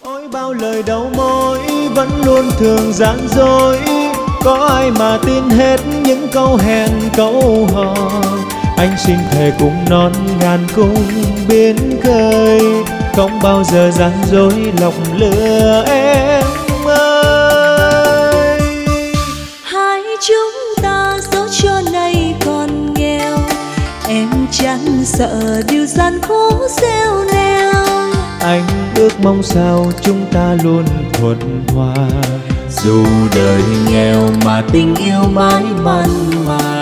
Ôi bao lời đầu môi vẫn luôn thường gian dối, có ai mà tin hết những câu hẹn câu hò. Anh xin thề cùng non ngàn cung biến khơi, không bao giờ gian dối lòng lừa em ơi. Hai chúng ta dẫu cho nay còn nghèo, em chẳng sợ điều gian khổ gieo neo. Anh ước mong sao chúng ta luôn thuận hòa, dù đời nghèo mà tình yêu mãi mặn mà.